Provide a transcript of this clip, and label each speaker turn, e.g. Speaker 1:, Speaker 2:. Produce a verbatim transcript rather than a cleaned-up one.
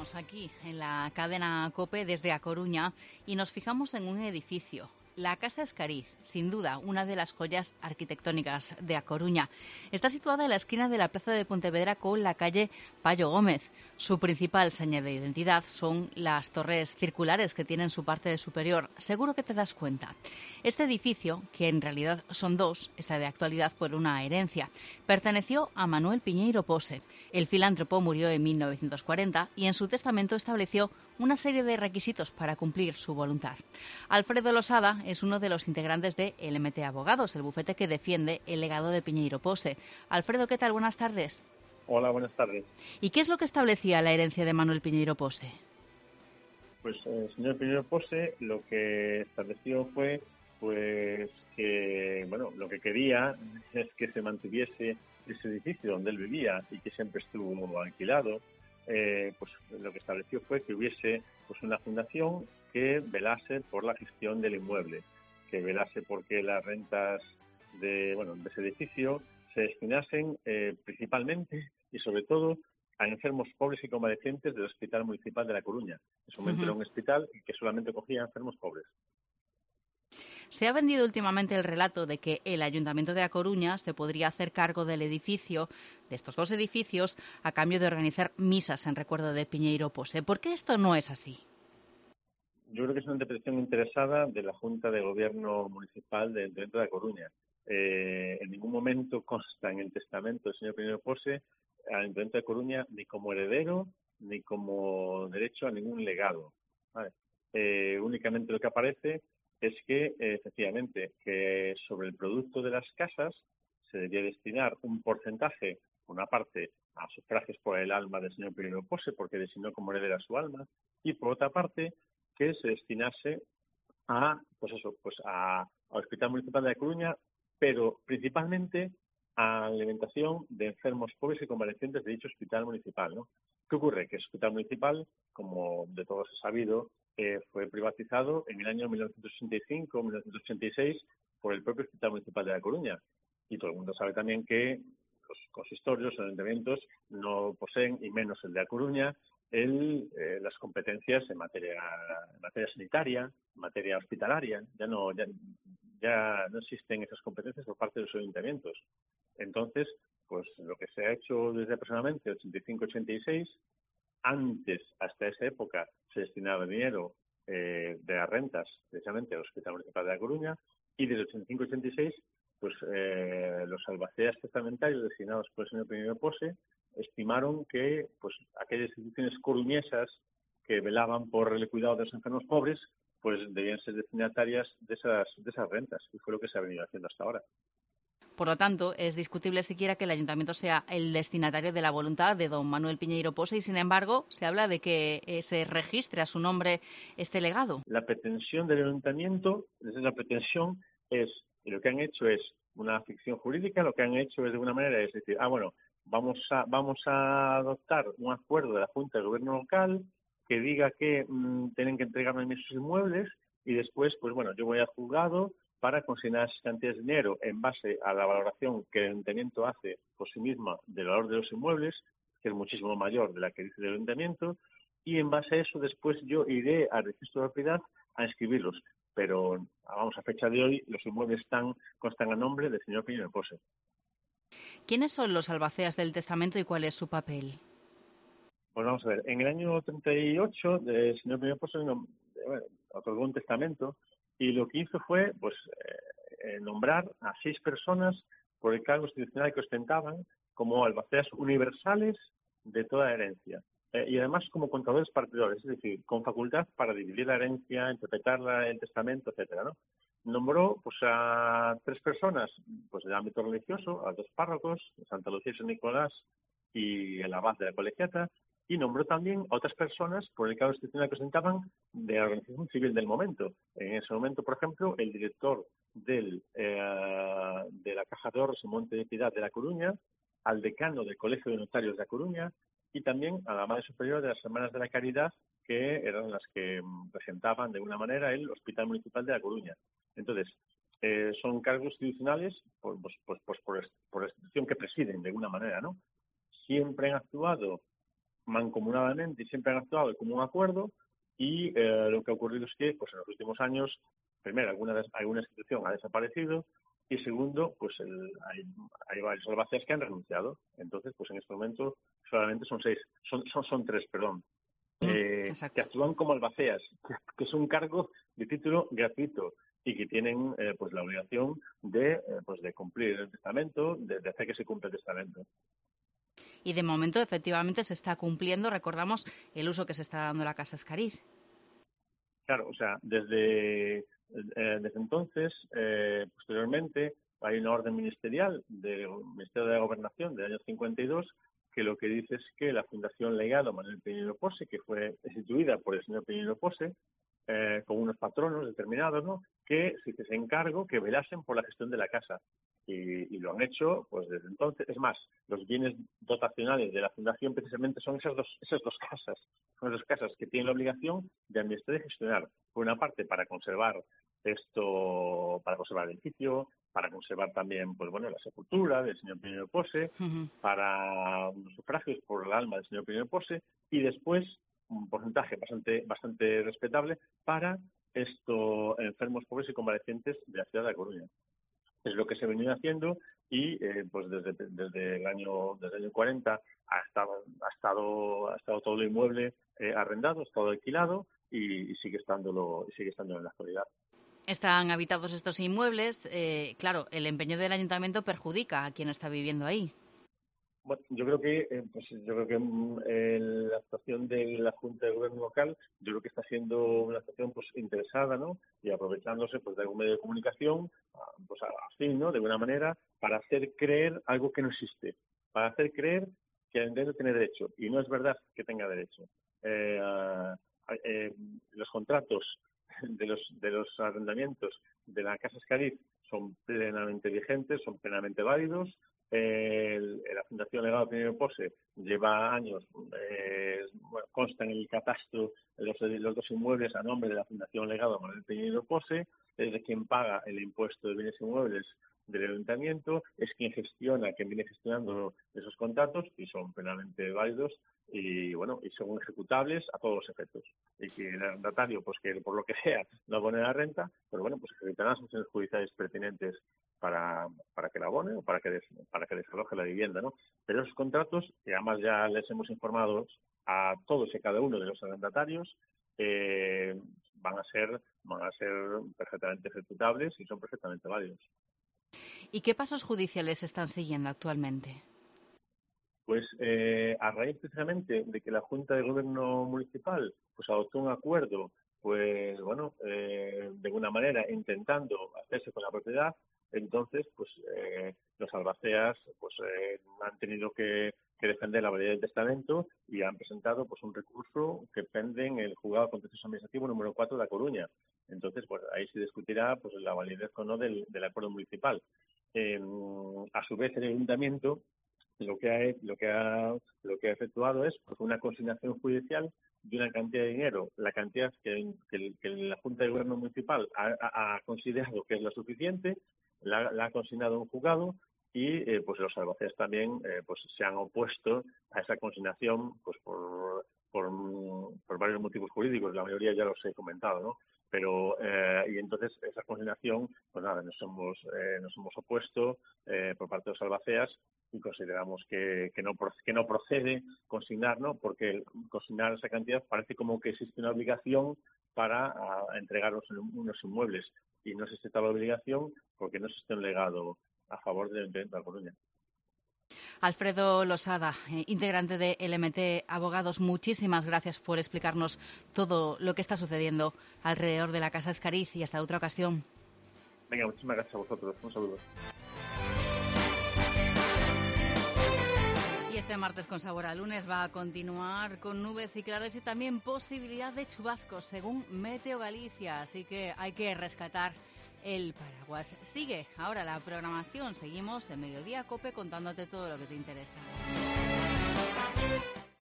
Speaker 1: Seguimos aquí en la cadena COPE desde A Coruña y nos fijamos en un edificio. La Casa Escariz, sin duda, una de las joyas arquitectónicas de A Coruña. Está situada en la esquina de la plaza de Pontevedra con la calle Payo Gómez. Su principal seña de identidad son las torres circulares que tienen su parte superior. Seguro que te das cuenta. Este edificio, que en realidad son dos, está de actualidad por una herencia. Perteneció a Manuel Piñeiro Pose. El filántropo murió en mil novecientos cuarenta y en su testamento estableció una serie de requisitos para cumplir su voluntad. Alfredo Losada es uno de los integrantes de L M T Abogados, el bufete que defiende el legado de Piñeiro Pose. Alfredo, ¿qué tal? Buenas tardes.
Speaker 2: Hola, buenas tardes.
Speaker 1: ¿Y qué es lo que establecía la herencia de Manuel Piñeiro Pose?
Speaker 2: Pues el señor Piñeiro Pose lo que estableció fue pues que, bueno, lo que quería es que se mantuviese ese edificio donde él vivía y que siempre estuvo alquilado. Eh, pues lo que estableció fue que hubiese pues una fundación que velase por la gestión del inmueble, que velase porque las rentas de, bueno, de ese edificio se destinasen eh, principalmente y sobre todo a enfermos pobres y convalecientes del Hospital Municipal de La Coruña. En su momento uh-huh. era un hospital que solamente cogía enfermos pobres.
Speaker 1: Se ha vendido últimamente el relato de que el Ayuntamiento de A Coruña se podría hacer cargo del edificio, de estos dos edificios, a cambio de organizar misas en recuerdo de Piñeiro Pose. ¿Por qué esto no es así?
Speaker 2: Yo creo que es una interpretación interesada de la Junta de Gobierno Municipal del Ayuntamiento de A Coruña. Eh, en ningún momento consta en el testamento del señor Piñeiro Pose al Ayuntamiento de Coruña ni como heredero ni como derecho a ningún legado. ¿Vale? Eh, únicamente lo que aparece es que, eh, efectivamente, que sobre el producto de las casas se debía destinar un porcentaje, una parte, a sufragios por el alma del señor Piñeiro Pose, porque designó como heredera su alma, y por otra parte, que se destinase a, pues eso, pues a, al Hospital Municipal de La Coruña, pero principalmente a la alimentación de enfermos pobres y convalecientes de dicho hospital municipal, ¿no? ¿Qué ocurre? Que el hospital municipal, como de todos es sabido, eh, fue privatizado en el año mil novecientos ochenta y cinco mil novecientos ochenta y seis por el propio Hospital Municipal de La Coruña. Y todo el mundo sabe también que los consistorios, los ayuntamientos, no poseen, y menos el de La Coruña, el, eh, las competencias en materia, en materia sanitaria, en materia hospitalaria. Ya no, ya, ya no existen esas competencias por parte de los ayuntamientos. Entonces, pues lo que se ha hecho desde aproximadamente ochenta y cinco ochenta y seis, antes, hasta esa época, se destinaba dinero eh, de las rentas, precisamente al Hospital Municipal de La Coruña, y desde ochenta y cinco ochenta y seis, pues eh, los albaceas testamentarios designados por el señor Piñeiro Pose estimaron que pues aquellas instituciones coruñesas que velaban por el cuidado de los enfermos pobres, pues debían ser destinatarias de esas, de esas rentas, y fue lo que se ha venido haciendo hasta ahora.
Speaker 1: Por lo tanto, es discutible siquiera que el Ayuntamiento sea el destinatario de la voluntad de don Manuel Piñeiro Pose y, sin embargo, se habla de que eh, se registre a su nombre este legado.
Speaker 2: La pretensión del Ayuntamiento, la pretensión es, y lo que han hecho es una ficción jurídica, lo que han hecho es de alguna manera es decir, ah, bueno, vamos a, vamos a adoptar un acuerdo de la Junta de Gobierno Local que diga que mmm, tienen que entregarme mis inmuebles y después, pues bueno, yo voy al juzgado para consignar esas cantidades de dinero en base a la valoración que el Ayuntamiento hace por sí misma del valor de los inmuebles, que es muchísimo mayor de la que dice el Ayuntamiento, y en base a eso después yo iré al registro de propiedad a inscribirlos. Pero, vamos, a fecha de hoy, los inmuebles están, constan a nombre del señor Piñeiro Pose.
Speaker 1: ¿Quiénes son los albaceas del testamento y cuál es su papel?
Speaker 2: Pues vamos a ver, en el año treinta y ocho el señor Piñeiro Pose bueno, otorgó un testamento y lo que hizo fue pues eh, nombrar a seis personas por el cargo institucional que ostentaban como albaceas universales de toda la herencia. Eh, y además como contadores partidores, es decir, con facultad para dividir la herencia, interpretarla, el testamento, etcétera, ¿no? Nombró pues a tres personas pues del ámbito religioso, a dos párrocos, Santa Lucía y San Nicolás y el abad de la colegiata, y nombró también a otras personas por el cargo institucional que ostentaban de la organización civil del momento. En ese momento, por ejemplo, el director del, eh, de la Caja de Ahorros en Monte de Piedad de La Coruña, al decano del Colegio de Notarios de La Coruña y también a la Madre Superior de las Hermanas de la Caridad, que eran las que presentaban de alguna manera el Hospital Municipal de La Coruña. Entonces, eh, son cargos institucionales por, pues, pues, pues, por, por la institución que presiden de alguna manera, ¿no? Siempre han actuado mancomunadamente y siempre han actuado de común acuerdo, y eh, lo que ha ocurrido es que pues en los últimos años, primero, alguna, alguna institución ha desaparecido, y segundo, pues el, hay, hay varios albaceas que han renunciado. Entonces, pues en este momento solamente son seis, son, son, son tres, perdón, eh, que actúan como albaceas, que es un cargo de título gratuito y que tienen eh, pues la obligación de eh, pues de cumplir el testamento, de, de hacer que se cumpla el testamento.
Speaker 1: Y de momento, efectivamente, se está cumpliendo, recordamos, el uso que se está dando a la Casa Escariz.
Speaker 2: Claro, o sea, desde, eh, desde entonces, eh, posteriormente, hay una orden ministerial del Ministerio de la Gobernación del año cincuenta y dos que lo que dice es que la Fundación Legado Manuel Piñeiro Pose, que fue instituida por el señor Piñeiro Pose, eh, con unos patronos determinados, ¿no?, que se hiciese encargo que velasen por la gestión de la casa. Y, y lo han hecho pues desde entonces. Es más, los bienes dotacionales de la Fundación precisamente son esas dos, esas dos casas. Son esas casas que tienen la obligación de administrar y gestionar. Por una parte, para conservar esto, para conservar el edificio, para conservar también, pues bueno, la sepultura del señor Piñeiro Pose, uh-huh. para unos sufragios por el alma del señor Piñeiro Pose, y después un porcentaje bastante, bastante respetable para estos enfermos pobres y convalecientes de la ciudad de La Coruña. Es lo que se ha venido haciendo y eh, pues desde, desde el año desde el año cuarenta ha estado ha estado ha estado todo el inmueble eh, arrendado, ha estado alquilado y, y sigue estándolo y sigue estando en la actualidad.
Speaker 1: Están habitados estos inmuebles, eh, claro, el empeño del ayuntamiento perjudica a quien está viviendo ahí.
Speaker 2: Bueno, yo creo que eh, pues yo creo que eh, la actuación de la Junta de Gobierno local, yo creo que está siendo una actuación pues interesada, ¿no?, y aprovechándose pues de algún medio de comunicación, pues así, ¿no?, de alguna manera, para hacer creer algo que no existe, para hacer creer que el ayuntamiento tiene derecho, y no es verdad que tenga derecho. Eh, eh, los contratos de los de los arrendamientos de la Casa Escariz son plenamente vigentes, son plenamente válidos. Eh, la Fundación Legado Piñeiro Pose lleva años, eh, bueno, consta en el catastro los, los dos inmuebles a nombre de la Fundación Legado Manuel Piñeiro Pose, es de quien paga el impuesto de bienes inmuebles del ayuntamiento, es quien gestiona, quien viene gestionando esos contratos y son plenamente válidos y bueno, y son ejecutables a todos los efectos. Y que el arrendatario, pues que por lo que sea no abone la renta, pero bueno, pues ejecutarán las funciones judiciales pertinentes para para que la abone o para que des, para que desaloje la vivienda, ¿no? Pero esos contratos, que además ya les hemos informado a todos y cada uno de los arrendatarios, eh, van a ser van a ser perfectamente ejecutables y son perfectamente válidos.
Speaker 1: ¿Y qué pasos judiciales están siguiendo actualmente?
Speaker 2: Pues eh, a raíz precisamente de que la Junta de Gobierno Municipal pues adoptó un acuerdo, pues bueno, eh, de alguna manera intentando hacerse con la propiedad, entonces pues eh, los albaceas pues eh, han tenido que, que defender la validez del testamento y han presentado pues un recurso que pende en el Juzgado Contencioso Administrativo número cuatro de La Coruña. Entonces, pues ahí se discutirá pues la validez o no del, del acuerdo municipal. Eh, a su vez, el ayuntamiento lo que ha lo que ha lo que ha efectuado es pues, una consignación judicial de una cantidad de dinero, la cantidad que, que, que la Junta de Gobierno Municipal ha, ha, ha considerado que es lo suficiente, la, la ha consignado a un juzgado y eh, pues los albaceas también eh, pues se han opuesto a esa consignación pues por, por por varios motivos jurídicos, la mayoría ya los he comentado, ¿no? Pero eh, y entonces esa consignación pues nada, nos hemos eh, nos hemos opuesto eh, por parte de los albaceas y consideramos que, que no que no procede consignar, ¿no? Porque el consignar esa cantidad parece como que existe una obligación para a, entregar los, unos inmuebles y no existe tal obligación porque no existe un legado a favor del Ayuntamiento de La Coruña.
Speaker 1: Alfredo Losada, integrante de L M T Abogados, muchísimas gracias por explicarnos todo lo que está sucediendo alrededor de la Casa Escariz y hasta otra ocasión.
Speaker 2: Venga, muchísimas gracias a vosotros. Un saludo.
Speaker 1: Y este martes con sabor a lunes va a continuar con nubes y claros y también posibilidad de chubascos según Meteo Galicia, así que hay que rescatar el paraguas. Sigue ahora la programación, seguimos en Mediodía Cope contándote todo lo que te interesa.